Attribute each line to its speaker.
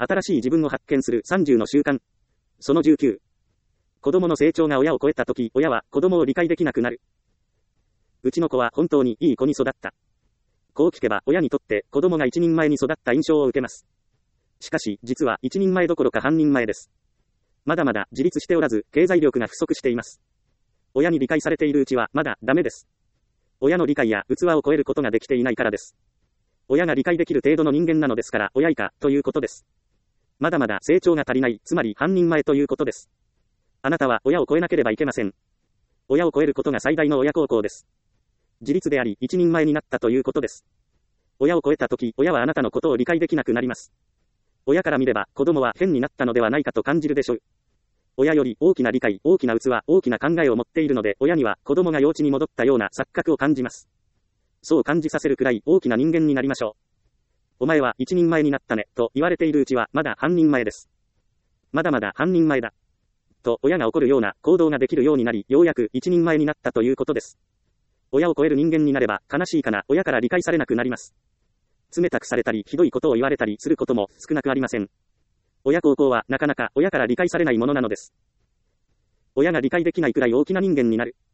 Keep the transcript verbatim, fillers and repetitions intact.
Speaker 1: 新しい自分を発見するさんじゅうの習慣。そのじゅうきゅう。子供の成長が親を超えたとき、親は子供を理解できなくなる。うちの子は本当にいい子に育った。こう聞けば親にとって子供が一人前に育った印象を受けます。しかし、実は一人前どころか半人前です。まだまだ自立しておらず、経済力が不足しています。親に理解されているうちはまだダメです。親の理解や器を超えることができていないからです。親が理解できる程度の人間なのですから、親以下ということです。まだまだ成長が足りない、つまり半人前ということです。あなたは親を超えなければいけません。親を超えることが最大の親孝行です。自立であり、一人前になったということです。親を超えたとき、親はあなたのことを理解できなくなります。親から見れば、子供は変になったのではないかと感じるでしょう。親より大きな理解、大きな器、大きな考えを持っているので、親には子供が幼稚に戻ったような錯覚を感じます。そう感じさせるくらい大きな人間になりましょう。お前は一人前になったね、と言われているうちはまだ半人前です。まだまだ半人前だ。と親が怒るような行動ができるようになり、ようやく一人前になったということです。親を超える人間になれば、悲しいかな、親から理解されなくなります。冷たくされたり、ひどいことを言われたりすることも少なくありません。親孝行はなかなか親から理解されないものなのです。親が理解できないくらい大きな人間になる。